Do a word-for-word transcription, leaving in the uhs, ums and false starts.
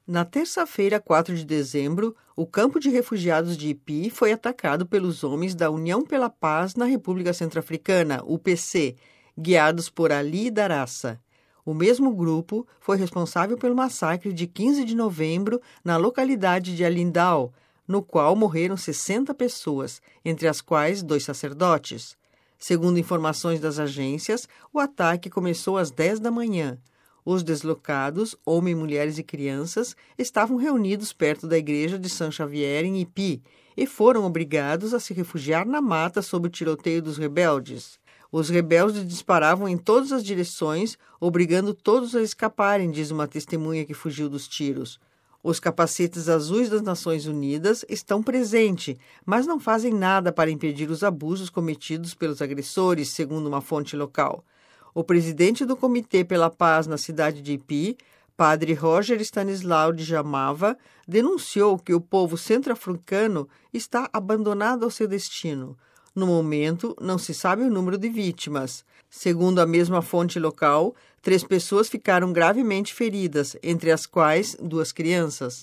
Na terça-feira, quatro de dezembro, o campo de refugiados de Ipi foi atacado pelos homens da União pela Paz na República Centro-Africana, U P C, guiados por Ali Darassa. O mesmo grupo foi responsável pelo massacre de quinze de novembro na localidade de Alindao, no qual morreram sessenta pessoas, entre as quais dois sacerdotes. Segundo informações das agências, o ataque começou às dez da manhã. Os deslocados, homens, mulheres e crianças, estavam reunidos perto da igreja de São Xavier, em Ipi, e foram obrigados a se refugiar na mata sob o tiroteio dos rebeldes. Os rebeldes disparavam em todas as direções, obrigando todos a escaparem, diz uma testemunha que fugiu dos tiros. Os capacetes azuis das Nações Unidas estão presentes, mas não fazem nada para impedir os abusos cometidos pelos agressores, segundo uma fonte local. O presidente do Comitê pela Paz na cidade de Ipi, padre Roger Stanislau de Jamava, denunciou que o povo centro-africano está abandonado ao seu destino. No momento, não se sabe o número de vítimas. Segundo a mesma fonte local, três pessoas ficaram gravemente feridas, entre as quais duas crianças.